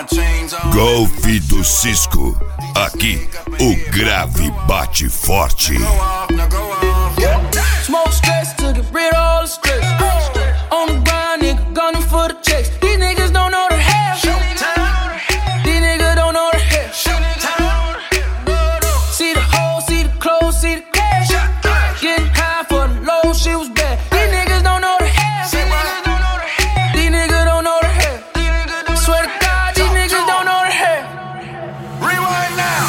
Golf do Cisco. Aqui o grave bate forte. Smoke stress to get rid of all the stress. On the grind, nigga, gunning for the checks. These niggas don't know the half. These niggas don't know the half. See the hole, see the clothes, see the cash. Getting high for the low, shit was bad. These niggas don't know the half. These niggas don't know the half. Swear to God, these niggas don't know the half. Rewind now.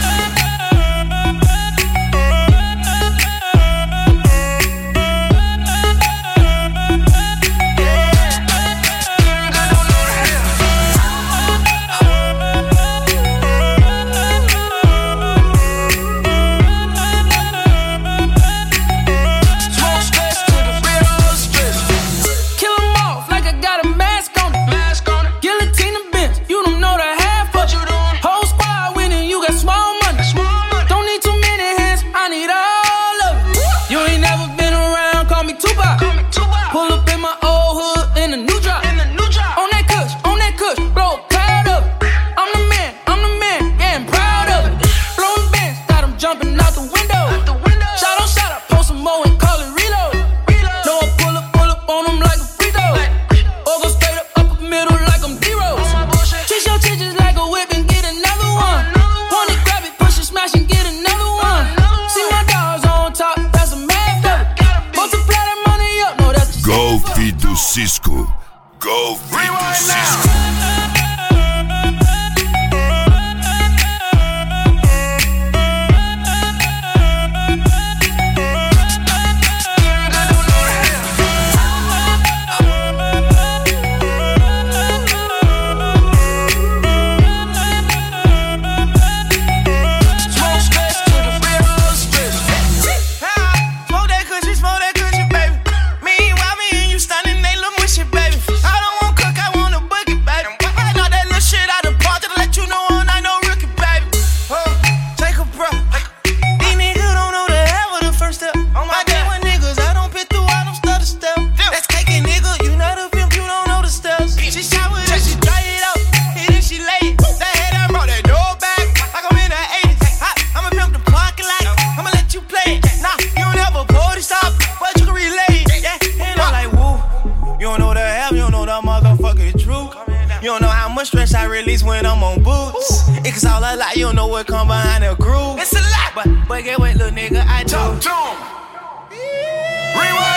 Golf do Cisco. Golf do Cisco. You don't know how much stress I release when I'm on boots. It's all a lie, you don't know what come behind the groove. It's a lie, but get what, little nigga, I do. Talk to him. Rewind.